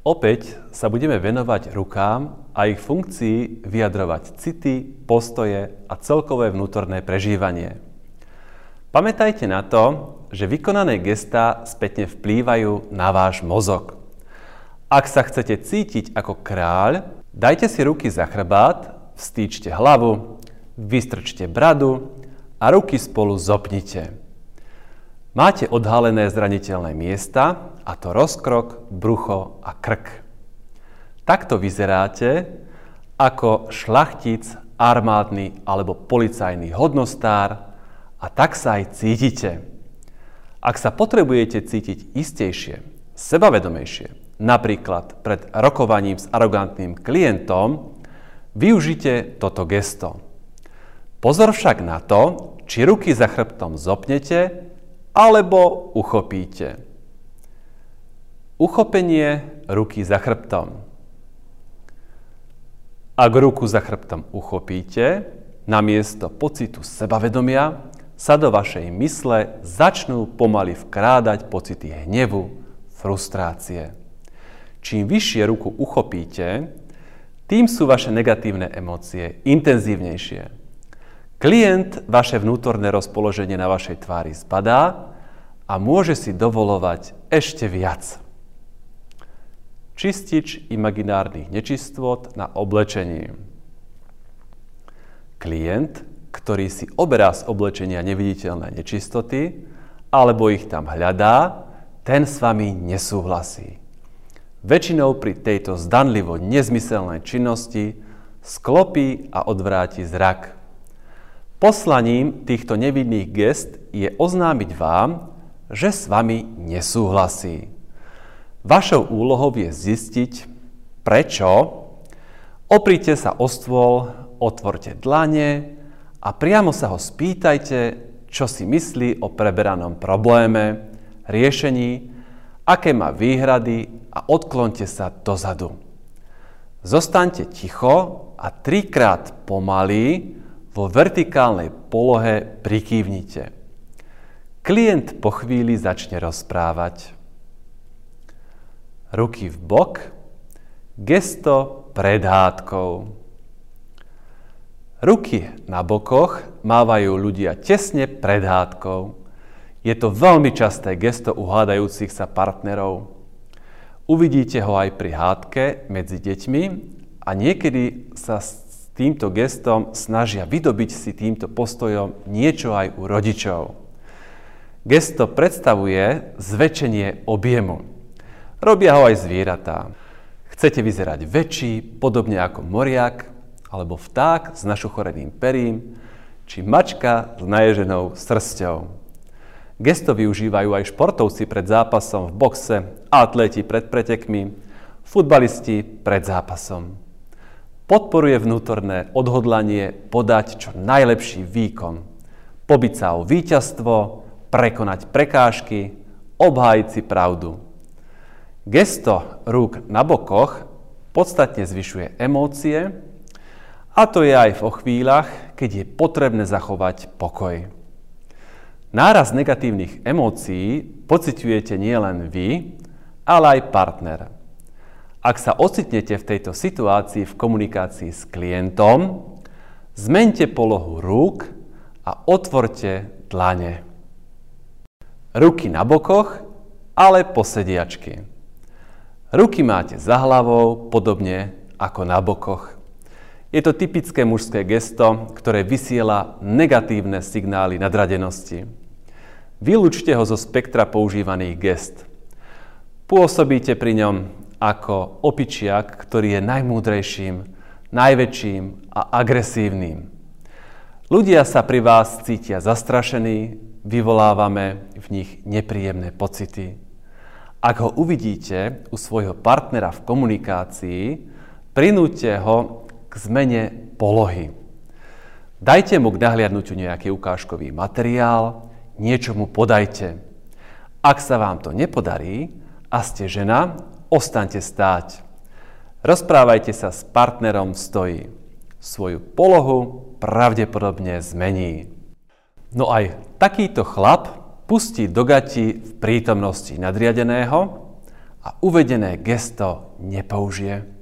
Opäť sa budeme venovať rukám a ich funkcii vyjadrovať city, postoje a celkové vnútorné prežívanie. Pamätajte na to, že vykonané gestá spätne vplývajú na váš mozog. Ak sa chcete cítiť ako kráľ, dajte si ruky za chrbát, vstýčte hlavu, vystrčte bradu a ruky spolu zopnite. Máte odhalené zraniteľné miesta, a to rozkrok, brucho a krk. Takto vyzeráte ako šľachtic, armádny alebo policajný hodnostár a tak sa aj cítite. Ak sa potrebujete cítiť istejšie, sebavedomejšie, napríklad pred rokovaním s arogantným klientom, využite toto gesto. Pozor však na to, či ruky za chrbtom zopnete alebo uchopíte. Uchopenie ruky za chrbtom. Ak ruku za chrbtom uchopíte, namiesto pocitu sebavedomia sa do vašej mysle začnú pomaly vkrádať pocity hnevu, frustrácie. Čím vyššie ruku uchopíte, tým sú vaše negatívne emócie intenzívnejšie. Klient vaše vnútorné rozpoloženie na vašej tvári zbadá a môže si dovoľovať ešte viac. Čistič imaginárnych nečistôt na oblečení. Klient, ktorý si oberá z oblečenia neviditeľné nečistoty alebo ich tam hľadá, ten s vami nesúhlasí. Väčšinou pri tejto zdanlivo nezmyselnej činnosti sklopí a odvráti zrak. Poslaním týchto nevidných gest je oznámiť vám, že s vami nesúhlasí. Vašou úlohou je zistiť, prečo. Oprite sa o stôl, otvorte dlane a priamo sa ho spýtajte, čo si myslí o preberanom probléme, riešení, aké má výhrady a odklonte sa dozadu. Zostaňte ticho a 3-krát pomaly vo vertikálnej polohe prikývnite. Klient po chvíli začne rozprávať. Ruky v bok, gesto pred hádkou. Ruky na bokoch mávajú ľudia tesne pred hádkou. Je to veľmi časté gesto u hádajúcich sa partnerov. Uvidíte ho aj pri hádke medzi deťmi a niekedy sa s týmto gestom snažia vydobiť si týmto postojom niečo aj u rodičov. Gesto predstavuje zväčšenie objemu. Robia ho aj zvieratá. Chcete vyzerať väčší, podobne ako moriak, alebo vták s našuchoreným perím, či mačka s naježenou srsťou. Gesto využívajú aj športovci pred zápasom v boxe, atléti pred pretekmi, futbalisti pred zápasom. Podporuje vnútorné odhodlanie podať čo najlepší výkon, pobiť sa o víťazstvo, prekonať prekážky, obhájiť si pravdu. Gesto rúk na bokoch podstatne zvyšuje emócie, a to je aj vo chvíľach, keď je potrebné zachovať pokoj. Náraz negatívnych emócií pociťujete nielen vy, ale aj partner. Ak sa ocitnete v tejto situácii v komunikácii s klientom, zmeňte polohu rúk a otvorte dlane. Ruky na bokoch, ale posediačky. Ruky máte za hlavou, podobne ako na bokoch. Je to typické mužské gesto, ktoré vysiela negatívne signály nadradenosti. Vylúčte ho zo spektra používaných gest. Pôsobíte pri ňom ako opičiak, ktorý je najmúdrejším, najväčším a agresívnym. Ľudia sa pri vás cítia zastrašení, vyvolávame v nich nepríjemné pocity. Ak ho uvidíte u svojho partnera v komunikácii, prinúťte ho k zmene polohy. Dajte mu k nahliadnutiu nejaký ukážkový materiál, niečo mu podajte. Ak sa vám to nepodarí a ste žena, ostaňte stáť. Rozprávajte sa s partnerom v stoji. Svoju polohu pravdepodobne zmení. No aj takýto chlap pustí do gati v prítomnosti nadriadeného a a uvedené gesto nepoužije.